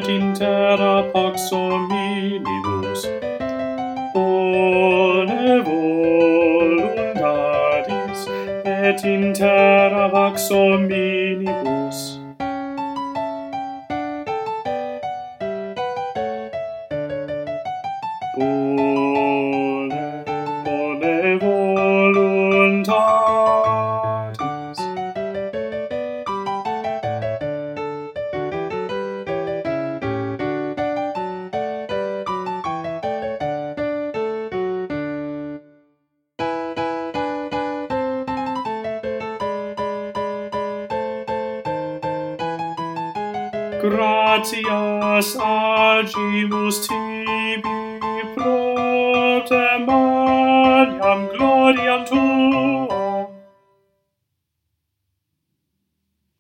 in terra pax hominibus, bone voluntatis, et in terra pax hominibus. Bone voluntatis. Gratias agimus tibi pro te maniam gloriam tuam.